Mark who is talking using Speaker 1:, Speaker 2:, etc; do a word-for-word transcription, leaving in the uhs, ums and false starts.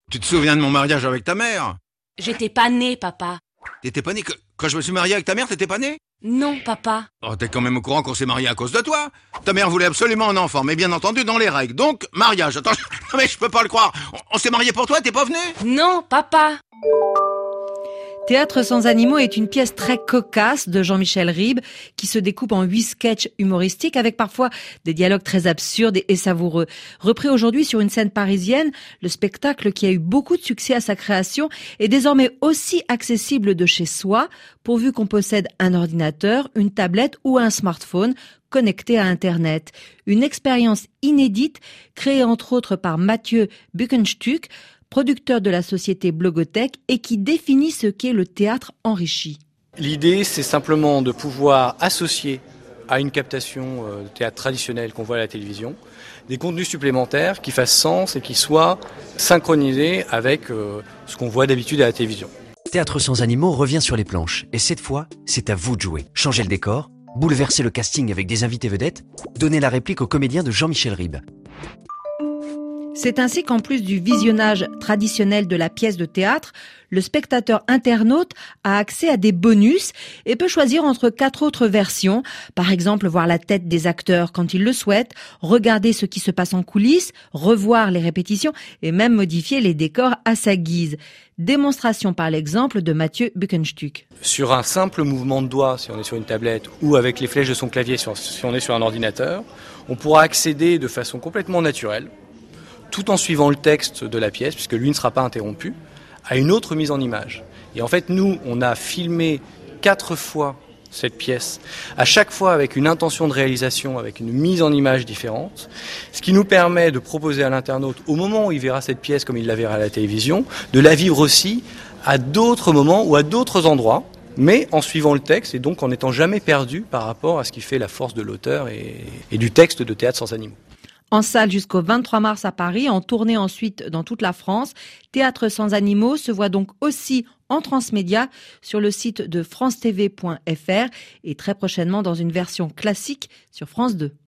Speaker 1: Tu te souviens de mon mariage avec ta mère?
Speaker 2: J'étais pas née, papa.
Speaker 1: T'étais pas né que- quand je me suis marié avec ta mère, t'étais pas né?
Speaker 2: Non, papa.
Speaker 1: Oh, t'es quand même au courant qu'on s'est marié à cause de toi. Ta mère voulait absolument un enfant, mais bien entendu dans les règles. Donc, mariage. Attends, je- mais je peux pas le croire. On, on s'est marié pour toi, t'es pas venu?
Speaker 2: Non, papa.
Speaker 3: Théâtre sans animaux est une pièce très cocasse de Jean-Michel Ribes qui se découpe en huit sketchs humoristiques avec parfois des dialogues très absurdes et savoureux. Repris aujourd'hui sur une scène parisienne, le spectacle qui a eu beaucoup de succès à sa création est désormais aussi accessible de chez soi, pourvu qu'on possède un ordinateur, une tablette ou un smartphone connecté à Internet. Une expérience inédite créée entre autres par Mathieu Buckenstuck, producteur de la société Blogothèque et qui définit ce qu'est le théâtre enrichi.
Speaker 4: L'idée, c'est simplement de pouvoir associer à une captation de théâtre traditionnel qu'on voit à la télévision des contenus supplémentaires qui fassent sens et qui soient synchronisés avec ce qu'on voit d'habitude à la télévision.
Speaker 5: Théâtre sans animaux revient sur les planches et cette fois, c'est à vous de jouer. Changez le décor, bouleversez le casting avec des invités vedettes, donnez la réplique au comédien de Jean-Michel Ribes.
Speaker 3: C'est ainsi qu'en plus du visionnage traditionnel de la pièce de théâtre, le spectateur internaute a accès à des bonus et peut choisir entre quatre autres versions. Par exemple, voir la tête des acteurs quand il le souhaite, regarder ce qui se passe en coulisses, revoir les répétitions et même modifier les décors à sa guise. Démonstration par l'exemple de Mathieu Buckenstuck.
Speaker 4: Sur un simple mouvement de doigt, si on est sur une tablette, ou avec les flèches de son clavier, si on est sur un ordinateur, on pourra accéder de façon complètement naturelle, tout en suivant le texte de la pièce, puisque lui ne sera pas interrompu, à une autre mise en image. Et en fait, nous, on a filmé quatre fois cette pièce, à chaque fois avec une intention de réalisation, avec une mise en image différente, ce qui nous permet de proposer à l'internaute, au moment où il verra cette pièce comme il la verra à la télévision, de la vivre aussi à d'autres moments ou à d'autres endroits, mais en suivant le texte et donc en n'étant jamais perdu par rapport à ce qui fait la force de l'auteur et, et du texte de Théâtre sans animaux.
Speaker 3: En salle jusqu'au vingt-trois mars à Paris, en tournée ensuite dans toute la France. Théâtre sans animaux se voit donc aussi en transmédia sur le site de france t v point f r et très prochainement dans une version classique sur France deux.